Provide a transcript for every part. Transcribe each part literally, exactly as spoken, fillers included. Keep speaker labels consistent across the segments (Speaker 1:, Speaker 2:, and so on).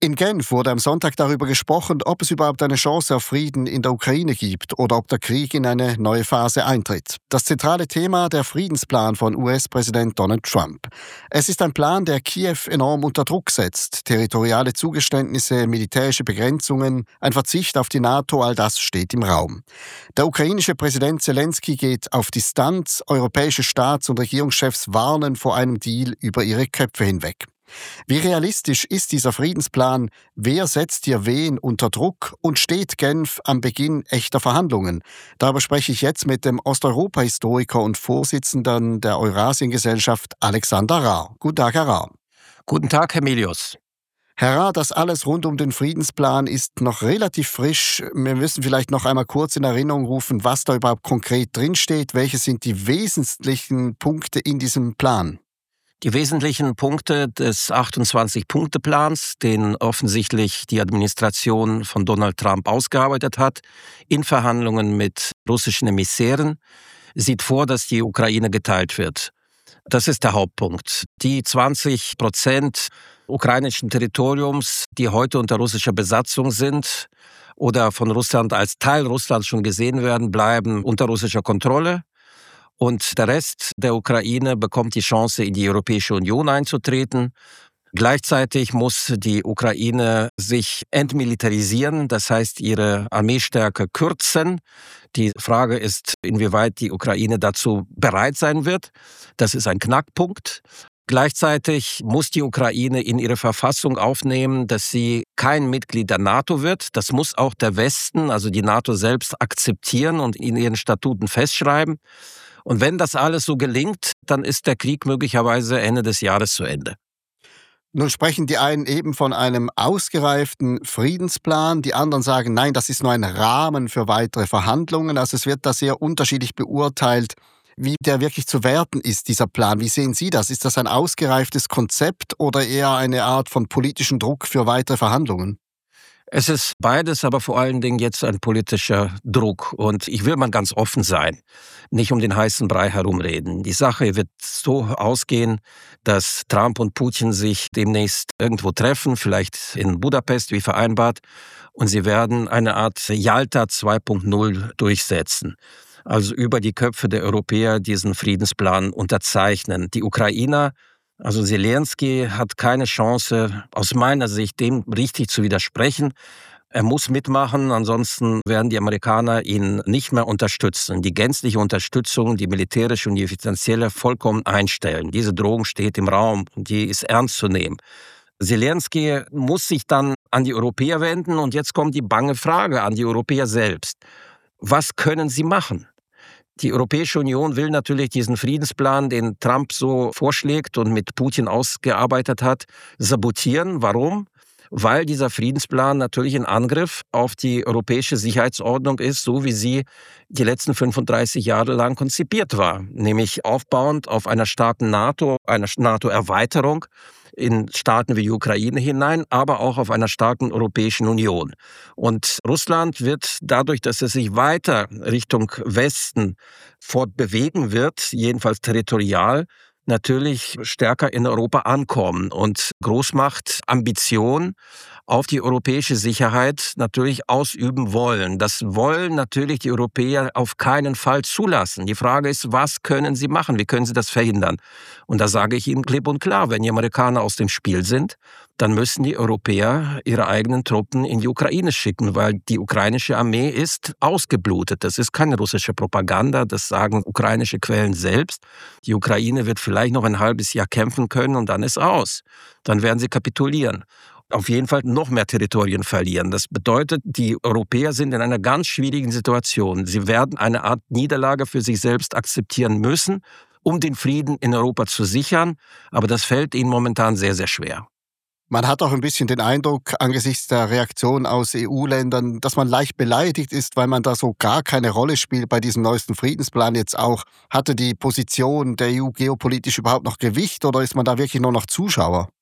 Speaker 1: In Genf wurde am Sonntag darüber gesprochen, ob es überhaupt eine Chance auf Frieden in der Ukraine gibt oder ob der Krieg in eine neue Phase eintritt. Das zentrale Thema der Friedensplan von U S-Präsident Donald Trump. Es ist ein Plan, der Kiew enorm unter Druck setzt. Territoriale Zugeständnisse, militärische Begrenzungen, ein Verzicht auf die NATO, all das steht im Raum. Der ukrainische Präsident Zelensky geht auf Distanz. Europäische Staats- und Regierungschefs warnen vor einem Deal über ihre Köpfe hinweg. Wie realistisch ist dieser Friedensplan? Wer setzt hier wen unter Druck? Und steht Genf am Beginn echter Verhandlungen? Darüber spreche ich jetzt mit dem Osteuropa-Historiker und Vorsitzenden der Eurasiengesellschaft Alexander Rahr. Guten Tag, Herr Rahr.
Speaker 2: Guten Tag, Herr Milius.
Speaker 1: Herr Rahr, das alles rund um den Friedensplan ist noch relativ frisch. Wir müssen vielleicht noch einmal kurz in Erinnerung rufen, was da überhaupt konkret drinsteht. Welche sind die wesentlichen Punkte in diesem Plan?
Speaker 2: Die wesentlichen Punkte des achtundzwanzig-Punkte-Plans, den offensichtlich die Administration von Donald Trump ausgearbeitet hat, in Verhandlungen mit russischen Emissären, sieht vor, dass die Ukraine geteilt wird. Das ist der Hauptpunkt. Die zwanzig Prozent ukrainischen Territoriums, die heute unter russischer Besatzung sind oder von Russland als Teil Russlands schon gesehen werden, bleiben unter russischer Kontrolle. Und der Rest der Ukraine bekommt die Chance, in die Europäische Union einzutreten. Gleichzeitig muss die Ukraine sich entmilitarisieren, das heißt ihre Armeestärke kürzen. Die Frage ist, inwieweit die Ukraine dazu bereit sein wird. Das ist ein Knackpunkt. Gleichzeitig muss die Ukraine in ihre Verfassung aufnehmen, dass sie kein Mitglied der NATO wird. Das muss auch der Westen, also die NATO selbst, akzeptieren und in ihren Statuten festschreiben. Und wenn das alles so gelingt, dann ist der Krieg möglicherweise Ende des Jahres zu Ende.
Speaker 1: Nun sprechen die einen eben von einem ausgereiften Friedensplan, die anderen sagen, nein, das ist nur ein Rahmen für weitere Verhandlungen. Also es wird da sehr unterschiedlich beurteilt, wie der wirklich zu werten ist, dieser Plan. Wie sehen Sie das? Ist das ein ausgereiftes Konzept oder eher eine Art von politischem Druck für weitere Verhandlungen?
Speaker 2: Es ist beides, aber vor allen Dingen jetzt ein politischer Druck. Und ich will mal ganz offen sein, nicht um den heißen Brei herumreden. Die Sache wird so ausgehen, dass Trump und Putin sich demnächst irgendwo treffen, vielleicht in Budapest wie vereinbart, und sie werden eine Art Jalta zwei Punkt null durchsetzen. Also über die Köpfe der Europäer diesen Friedensplan unterzeichnen. Die Ukrainer, also Zelensky, hat keine Chance, aus meiner Sicht, dem richtig zu widersprechen. Er muss mitmachen, ansonsten werden die Amerikaner ihn nicht mehr unterstützen. Die gänzliche Unterstützung, die militärische und die finanzielle, vollkommen einstellen. Diese Drohung steht im Raum und die ist ernst zu nehmen. Zelensky muss sich dann an die Europäer wenden und jetzt kommt die bange Frage an die Europäer selbst. Was können sie machen? Die Europäische Union will natürlich diesen Friedensplan, den Trump so vorschlägt und mit Putin ausgearbeitet hat, sabotieren. Warum? Weil dieser Friedensplan natürlich ein Angriff auf die europäische Sicherheitsordnung ist, so wie sie die letzten fünfunddreißig Jahre lang konzipiert war. Nämlich aufbauend auf einer starken NATO, einer NATO-Erweiterung in Staaten wie die Ukraine hinein, aber auch auf einer starken Europäischen Union. Und Russland wird dadurch, dass es sich weiter Richtung Westen fortbewegen wird, jedenfalls territorial, natürlich stärker in Europa ankommen und Großmachtambitionen auf die europäische Sicherheit natürlich ausüben wollen. Das wollen natürlich die Europäer auf keinen Fall zulassen. Die Frage ist, was können sie machen? Wie können sie das verhindern? Und da sage ich Ihnen klipp und klar, wenn die Amerikaner aus dem Spiel sind, dann müssen die Europäer ihre eigenen Truppen in die Ukraine schicken, weil die ukrainische Armee ist ausgeblutet. Das ist keine russische Propaganda, das sagen ukrainische Quellen selbst. Die Ukraine wird vielleicht noch ein halbes Jahr kämpfen können und dann ist aus. Dann werden sie kapitulieren. Auf jeden Fall noch mehr Territorien verlieren. Das bedeutet, die Europäer sind in einer ganz schwierigen Situation. Sie werden eine Art Niederlage für sich selbst akzeptieren müssen, um den Frieden in Europa zu sichern. Aber das fällt ihnen momentan sehr, sehr schwer.
Speaker 1: Man hat auch ein bisschen den Eindruck, angesichts der Reaktion aus E U-Ländern, dass man leicht beleidigt ist, weil man da so gar keine Rolle spielt bei diesem neuesten Friedensplan jetzt auch. Hatte die Position der E U geopolitisch überhaupt noch Gewicht oder ist man da wirklich nur noch Zuschauer?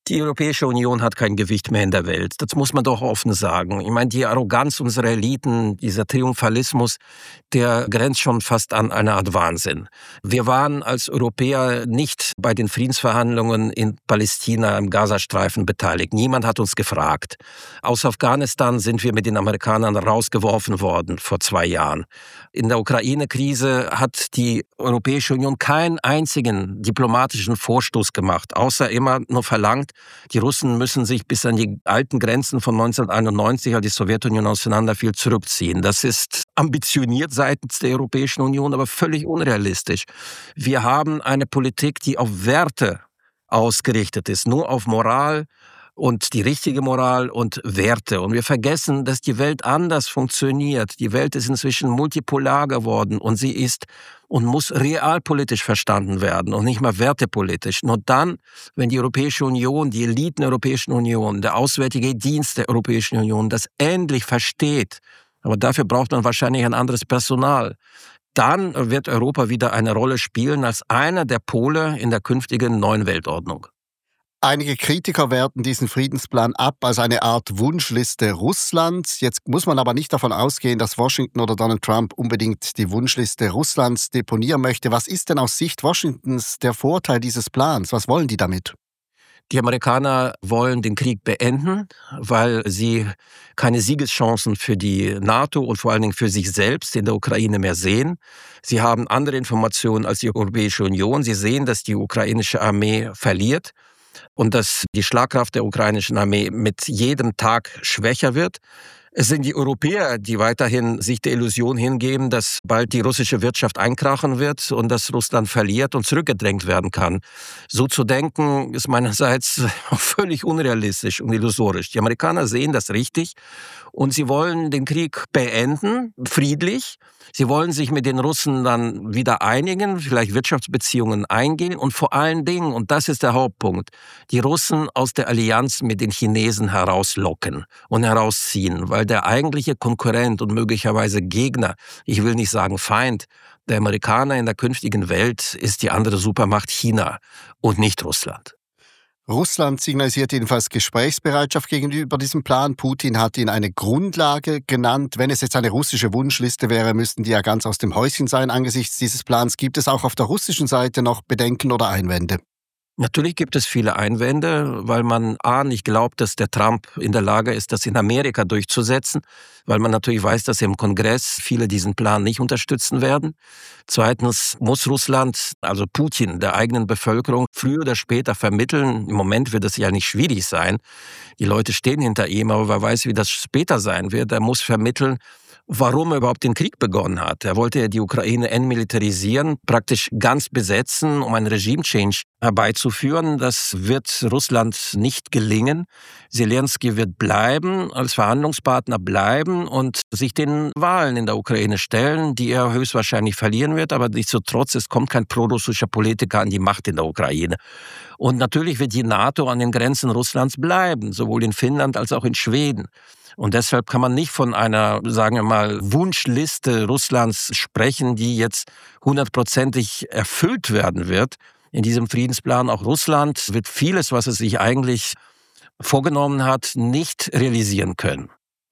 Speaker 2: Die Europäische Union hat kein Gewicht mehr in der Welt. Das muss man doch offen sagen. Ich meine, die Arroganz unserer Eliten, dieser Triumphalismus, der grenzt schon fast an eine Art Wahnsinn. Wir waren als Europäer nicht bei den Friedensverhandlungen in Palästina, im Gazastreifen beteiligt. Niemand hat uns gefragt. Aus Afghanistan sind wir mit den Amerikanern rausgeworfen worden vor zwei Jahren. In der Ukraine-Krise hat die Europäische Union keinen einzigen diplomatischen Vorstoß gemacht, außer immer nur verlangt, die Russen müssen sich bis an die alten Grenzen von neunzehnhunderteinundneunzig, als die Sowjetunion auseinanderfiel, zurückziehen. Das ist ambitioniert seitens der Europäischen Union, aber völlig unrealistisch. Wir haben eine Politik, die auf Werte ausgerichtet ist, nur auf Moral und die richtige Moral und Werte. Und wir vergessen, dass die Welt anders funktioniert. Die Welt ist inzwischen multipolar geworden und sie ist und muss realpolitisch verstanden werden und nicht mal wertepolitisch. Nur dann, wenn die Europäische Union, die Eliten der Europäischen Union, der Auswärtige Dienst der Europäischen Union das endlich versteht, aber dafür braucht man wahrscheinlich ein anderes Personal, dann wird Europa wieder eine Rolle spielen als einer der Pole in der künftigen neuen Weltordnung.
Speaker 1: Einige Kritiker werten diesen Friedensplan ab als eine Art Wunschliste Russlands. Jetzt muss man aber nicht davon ausgehen, dass Washington oder Donald Trump unbedingt die Wunschliste Russlands deponieren möchte. Was ist denn aus Sicht Washingtons der Vorteil dieses Plans? Was wollen die damit?
Speaker 2: Die Amerikaner wollen den Krieg beenden, weil sie keine Siegeschancen für die NATO und vor allen Dingen für sich selbst in der Ukraine mehr sehen. Sie haben andere Informationen als die Europäische Union. Sie sehen, dass die ukrainische Armee verliert und dass die Schlagkraft der ukrainischen Armee mit jedem Tag schwächer wird. Es sind die Europäer, die weiterhin sich der Illusion hingeben, dass bald die russische Wirtschaft einkrachen wird und dass Russland verliert und zurückgedrängt werden kann. So zu denken, ist meinerseits völlig unrealistisch und illusorisch. Die Amerikaner sehen das richtig und sie wollen den Krieg beenden, friedlich. Sie wollen sich mit den Russen dann wieder einigen, vielleicht Wirtschaftsbeziehungen eingehen und vor allen Dingen, und das ist der Hauptpunkt, die Russen aus der Allianz mit den Chinesen herauslocken und herausziehen, weil der eigentliche Konkurrent und möglicherweise Gegner, ich will nicht sagen Feind, der Amerikaner in der künftigen Welt ist die andere Supermacht China und nicht Russland.
Speaker 1: Russland signalisiert jedenfalls Gesprächsbereitschaft gegenüber diesem Plan. Putin hat ihn eine Grundlage genannt. Wenn es jetzt eine russische Wunschliste wäre, müssten die ja ganz aus dem Häuschen sein angesichts dieses Plans. Gibt es auch auf der russischen Seite noch Bedenken oder Einwände?
Speaker 2: Natürlich gibt es viele Einwände, weil man a. nicht glaubt, dass der Trump in der Lage ist, das in Amerika durchzusetzen, weil man natürlich weiß, dass im Kongress viele diesen Plan nicht unterstützen werden. Zweitens muss Russland, also Putin, der eigenen Bevölkerung früher oder später vermitteln. Im Moment wird es ja nicht schwierig sein. Die Leute stehen hinter ihm, aber wer weiß, wie das später sein wird. Er muss vermitteln, warum er überhaupt den Krieg begonnen hat. Er wollte ja die Ukraine entmilitarisieren, praktisch ganz besetzen, um einen Regime-Change herbeizuführen. Das wird Russland nicht gelingen. Zelensky wird bleiben, als Verhandlungspartner bleiben und sich den Wahlen in der Ukraine stellen, die er höchstwahrscheinlich verlieren wird. Aber nichtsdestotrotz, es kommt kein prorussischer Politiker an die Macht in der Ukraine. Und natürlich wird die NATO an den Grenzen Russlands bleiben, sowohl in Finnland als auch in Schweden. Und deshalb kann man nicht von einer, sagen wir mal, Wunschliste Russlands sprechen, die jetzt hundertprozentig erfüllt werden wird. In diesem Friedensplan auch Russland wird vieles, was es sich eigentlich vorgenommen hat, nicht realisieren können.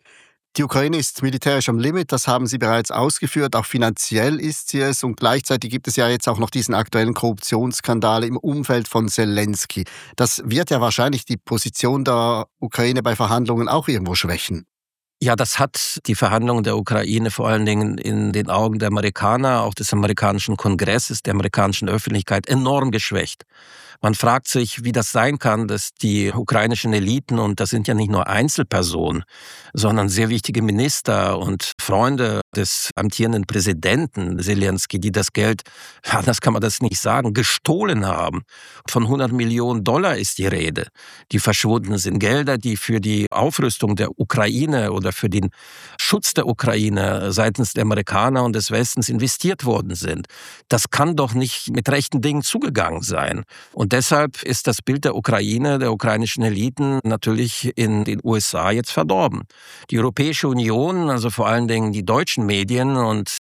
Speaker 1: Die Ukraine ist militärisch am Limit, das haben Sie bereits ausgeführt. Auch finanziell ist sie es. Und gleichzeitig gibt es ja jetzt auch noch diesen aktuellen Korruptionsskandal im Umfeld von Zelensky. Das wird ja wahrscheinlich die Position der Ukraine bei Verhandlungen auch irgendwo schwächen.
Speaker 2: Ja, das hat die Verhandlungen der Ukraine vor allen Dingen in den Augen der Amerikaner, auch des amerikanischen Kongresses, der amerikanischen Öffentlichkeit enorm geschwächt. Man fragt sich, wie das sein kann, dass die ukrainischen Eliten, und das sind ja nicht nur Einzelpersonen, sondern sehr wichtige Minister und Freunde des amtierenden Präsidenten Zelensky, die das Geld, anders kann man das nicht sagen, gestohlen haben. Von hundert Millionen Dollar ist die Rede, die verschwunden sind. Gelder, die für die Aufrüstung der Ukraine oder für den Schutz der Ukraine seitens der Amerikaner und des Westens investiert worden sind. Das kann doch nicht mit rechten Dingen zugegangen sein. Und deshalb ist das Bild der Ukraine, der ukrainischen Eliten natürlich in den U S A jetzt verdorben. Die Europäische Union, also vor allen Dingen die deutschen Medien und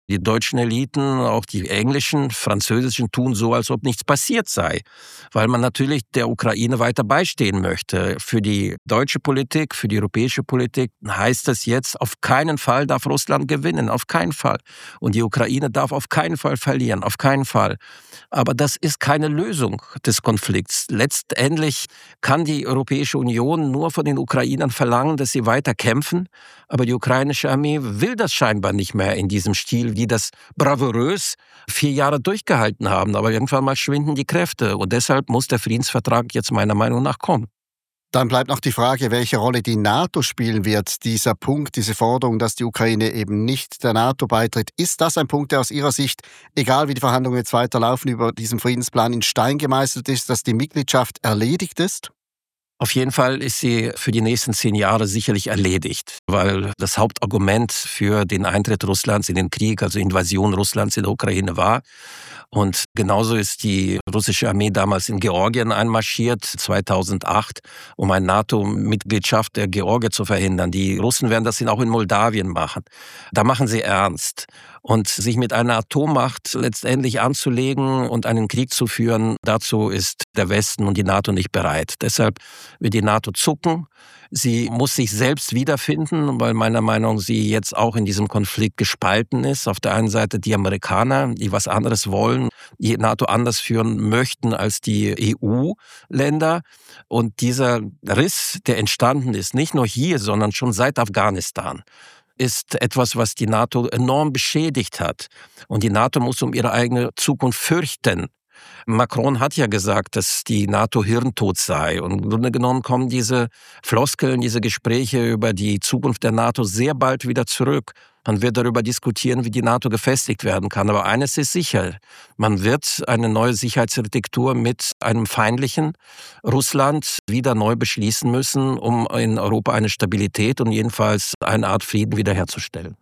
Speaker 2: Die deutschen Eliten, auch die englischen, französischen, tun so, als ob nichts passiert sei, weil man natürlich der Ukraine weiter beistehen möchte. Für die deutsche Politik, für die europäische Politik heißt es jetzt, auf keinen Fall darf Russland gewinnen, auf keinen Fall. Und die Ukraine darf auf keinen Fall verlieren, auf keinen Fall. Aber das ist keine Lösung des Konflikts. Letztendlich kann die Europäische Union nur von den Ukrainern verlangen, dass sie weiter kämpfen. Aber die ukrainische Armee will das scheinbar nicht mehr in diesem Stil, die das bravourös vier Jahre durchgehalten haben. Aber irgendwann mal schwinden die Kräfte. Und deshalb muss der Friedensvertrag jetzt meiner Meinung nach kommen.
Speaker 1: Dann bleibt noch die Frage, welche Rolle die NATO spielen wird. Dieser Punkt, diese Forderung, dass die Ukraine eben nicht der NATO beitritt. Ist das ein Punkt, der aus Ihrer Sicht, egal wie die Verhandlungen jetzt weiterlaufen, über diesen Friedensplan in Stein gemeißelt ist, dass die Mitgliedschaft erledigt ist?
Speaker 2: Auf jeden Fall ist sie für die nächsten zehn Jahre sicherlich erledigt, weil das Hauptargument für den Eintritt Russlands in den Krieg, also Invasion Russlands in der Ukraine war. Und genauso ist die russische Armee damals in Georgien einmarschiert, zweitausendacht, um eine NATO-Mitgliedschaft der Georgier zu verhindern. Die Russen werden das auch in Moldawien machen. Da machen sie ernst. Und sich mit einer Atommacht letztendlich anzulegen und einen Krieg zu führen, dazu ist der Westen und die NATO nicht bereit. Deshalb wird die NATO zucken. Sie muss sich selbst wiederfinden, weil meiner Meinung nach sie jetzt auch in diesem Konflikt gespalten ist. Auf der einen Seite die Amerikaner, die was anderes wollen, die NATO anders führen möchten als die E U-Länder. Und dieser Riss, der entstanden ist, nicht nur hier, sondern schon seit Afghanistan, ist etwas, was die NATO enorm beschädigt hat. Und die NATO muss um ihre eigene Zukunft fürchten. Macron hat ja gesagt, dass die NATO hirntot sei. Und im Grunde genommen kommen diese Floskeln, diese Gespräche über die Zukunft der NATO sehr bald wieder zurück. Man wird darüber diskutieren, wie die NATO gefestigt werden kann. Aber eines ist sicher, man wird eine neue Sicherheitsarchitektur mit einem feindlichen Russland wieder neu beschließen müssen, um in Europa eine Stabilität und jedenfalls eine Art Frieden wiederherzustellen.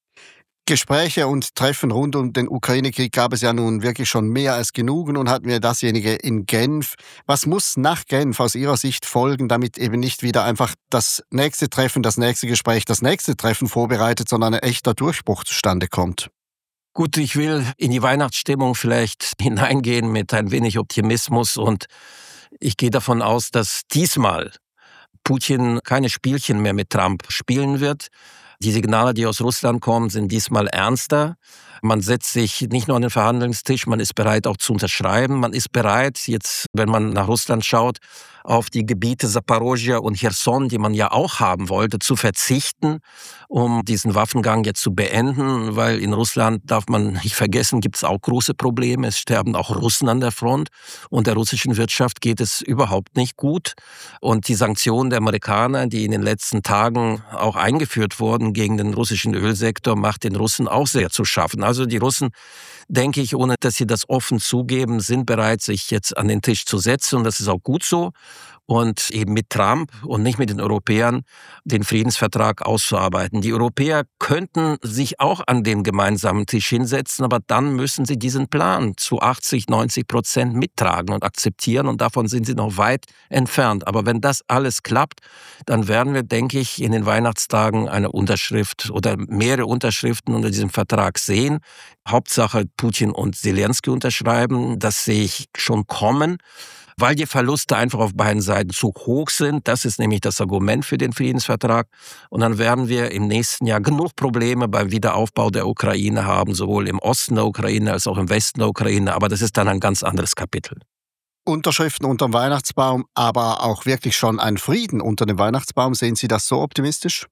Speaker 1: Gespräche und Treffen rund um den Ukraine-Krieg gab es ja nun wirklich schon mehr als genug. Nun hatten wir dasjenige in Genf. Was muss nach Genf aus Ihrer Sicht folgen, damit eben nicht wieder einfach das nächste Treffen, das nächste Gespräch, das nächste Treffen vorbereitet, sondern ein echter Durchbruch zustande kommt?
Speaker 2: Gut, ich will in die Weihnachtsstimmung vielleicht hineingehen mit ein wenig Optimismus und ich gehe davon aus, dass diesmal Putin keine Spielchen mehr mit Trump spielen wird. Die Signale, die aus Russland kommen, sind diesmal ernster. Man setzt sich nicht nur an den Verhandlungstisch, man ist bereit auch zu unterschreiben. Man ist bereit, jetzt, wenn man nach Russland schaut, auf die Gebiete Saporoschja und Cherson, die man ja auch haben wollte, zu verzichten, um diesen Waffengang jetzt zu beenden, weil in Russland, darf man nicht vergessen, gibt es auch große Probleme. Es sterben auch Russen an der Front und der russischen Wirtschaft geht es überhaupt nicht gut. Und die Sanktionen der Amerikaner, die in den letzten Tagen auch eingeführt wurden gegen den russischen Ölsektor, macht den Russen auch sehr zu schaffen. Also die Russen, denke ich, ohne dass sie das offen zugeben, sind bereit, sich jetzt an den Tisch zu setzen und das ist auch gut so. Und eben mit Trump und nicht mit den Europäern den Friedensvertrag auszuarbeiten. Die Europäer könnten sich auch an den gemeinsamen Tisch hinsetzen, aber dann müssen sie diesen Plan zu achtzig, neunzig Prozent mittragen und akzeptieren und davon sind sie noch weit entfernt. Aber wenn das alles klappt, dann werden wir, denke ich, in den Weihnachtstagen eine Unterschrift oder mehrere Unterschriften unter diesem Vertrag sehen. Hauptsache Putin und Zelensky unterschreiben, das sehe ich schon kommen. Weil die Verluste einfach auf beiden Seiten zu hoch sind. Das ist nämlich das Argument für den Friedensvertrag. Und dann werden wir im nächsten Jahr genug Probleme beim Wiederaufbau der Ukraine haben, sowohl im Osten der Ukraine als auch im Westen der Ukraine. Aber das ist dann ein ganz anderes Kapitel.
Speaker 1: Unterschriften unterm Weihnachtsbaum, aber auch wirklich schon ein Frieden unter dem Weihnachtsbaum. Sehen Sie das so optimistisch?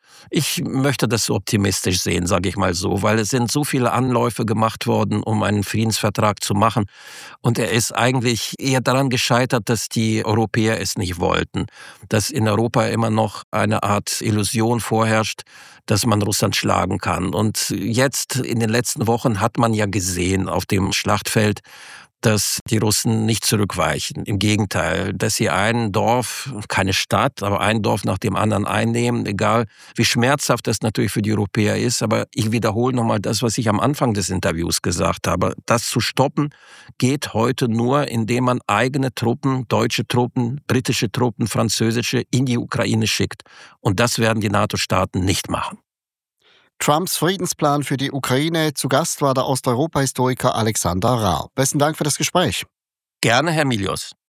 Speaker 2: Ich möchte das so optimistisch sehen, sage ich mal so, weil es sind so viele Anläufe gemacht worden, um einen Friedensvertrag zu machen. Und er ist eigentlich eher daran gescheitert, dass die Europäer es nicht wollten. Dass in Europa immer noch eine Art Illusion vorherrscht, dass man Russland schlagen kann. Und jetzt in den letzten Wochen hat man ja gesehen auf dem Schlachtfeld, dass die Russen nicht zurückweichen. Im Gegenteil, dass sie ein Dorf, keine Stadt, aber ein Dorf nach dem anderen einnehmen, egal wie schmerzhaft das natürlich für die Europäer ist. Aber ich wiederhole nochmal das, was ich am Anfang des Interviews gesagt habe. Das zu stoppen geht heute nur, indem man eigene Truppen, deutsche Truppen, britische Truppen, französische in die Ukraine schickt. Und das werden die NATO-Staaten nicht machen.
Speaker 1: Trumps Friedensplan für die Ukraine. Zu Gast war der Osteuropa-Historiker Alexander Rahr. Besten Dank für das Gespräch.
Speaker 2: Gerne, Herr Milius.